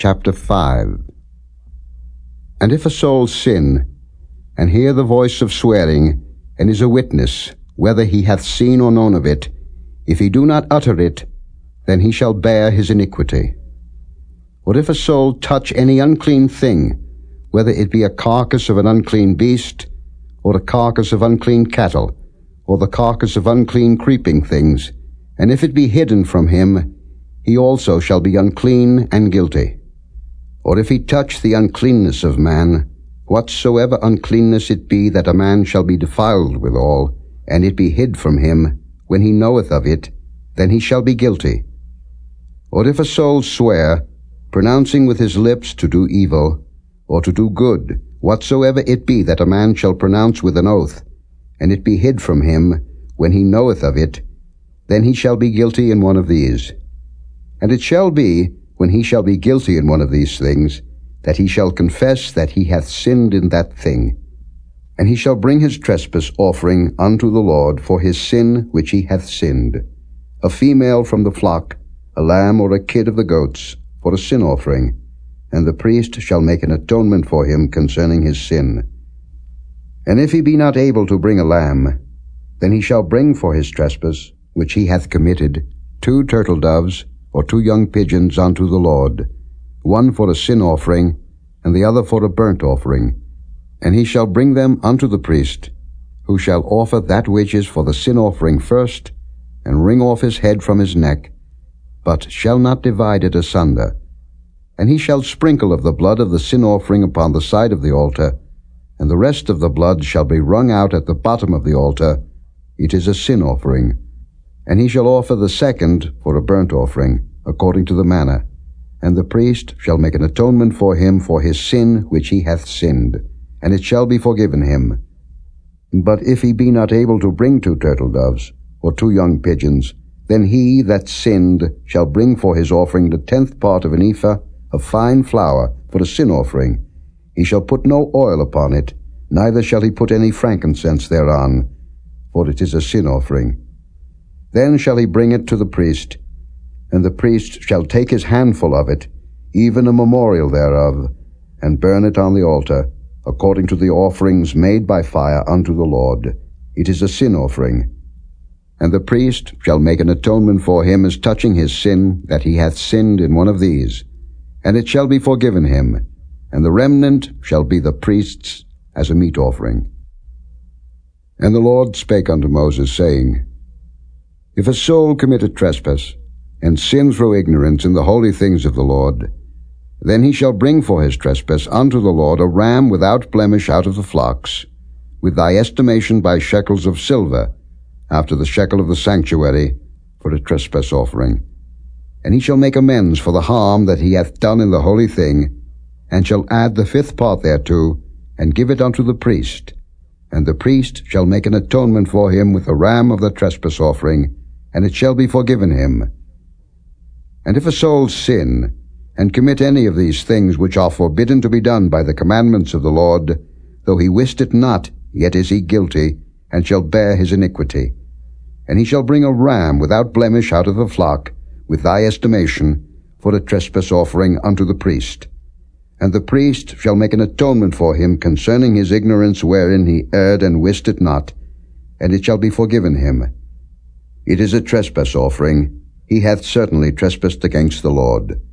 Chapter 5. And if a soul sin, and hear the voice of swearing, and is a witness, whether he hath seen or known of it, if he do not utter it, then he shall bear his iniquity. Or if a soul touch any unclean thing, whether it be a carcass of an unclean beast, or a carcass of unclean cattle, or the carcass of unclean creeping things, and if it be hidden from him, he also shall be unclean and guilty. Or if he touch the uncleanness of man, whatsoever uncleanness it be that a man shall be defiled withal, and it be hid from him, when he knoweth of it, then he shall be guilty. Or if a soul swear, pronouncing with his lips to do evil, or to do good, whatsoever it be that a man shall pronounce with an oath, and it be hid from him, when he knoweth of it, then he shall be guilty in one of these. And it shall be, when he shall be guilty in one of these things, that he shall confess that he hath sinned in that thing. And he shall bring his trespass offering unto the Lord for his sin which he hath sinned, a female from the flock, a lamb or a kid of the goats, for a sin offering, and the priest shall make an atonement for him concerning his sin. And if he be not able to bring a lamb, then he shall bring for his trespass, which he hath committed, 2 turtle doves, or 2 young pigeons unto the Lord, one for a sin offering, and the other for a burnt offering. And he shall bring them unto the priest, who shall offer that which is for the sin offering first, and wring off his head from his neck, but shall not divide it asunder. And he shall sprinkle of the blood of the sin offering upon the side of the altar, and the rest of the blood shall be wrung out at the bottom of the altar. It is a sin offering. And he shall offer the second for a burnt offering, according to the manner. And the priest shall make an atonement for him for his sin which he hath sinned, and it shall be forgiven him. But if he be not able to bring 2 turtle doves, or 2 young pigeons, then he that sinned shall bring for his offering the 10th part of an ephah of fine flour for a sin offering. He shall put no oil upon it, neither shall he put any frankincense thereon, for it is a sin offering. Then shall he bring it to the priest, and the priest shall take his handful of it, even a memorial thereof, and burn it on the altar, according to the offerings made by fire unto the Lord. It is a sin offering. And the priest shall make an atonement for him as touching his sin, that he hath sinned in one of these, and it shall be forgiven him, and the remnant shall be the priest's as a meat offering. And the Lord spake unto Moses, saying, If a soul commit a trespass, and sin through ignorance in the holy things of the Lord, then he shall bring for his trespass unto the Lord a ram without blemish out of the flocks, with thy estimation by shekels of silver, after the shekel of the sanctuary, for a trespass offering. And he shall make amends for the harm that he hath done in the holy thing, and shall add the 5th part thereto, and give it unto the priest. And the priest shall make an atonement for him with a ram of the trespass offering, and it shall be forgiven him. And if a soul sin, and commit any of these things which are forbidden to be done by the commandments of the Lord, though he wist it not, yet is he guilty, and shall bear his iniquity. And he shall bring a ram without blemish out of the flock, with thy estimation, for a trespass offering unto the priest. And the priest shall make an atonement for him concerning his ignorance wherein he erred and wist it not, and it shall be forgiven him. It is a trespass offering. He hath certainly trespassed against the Lord.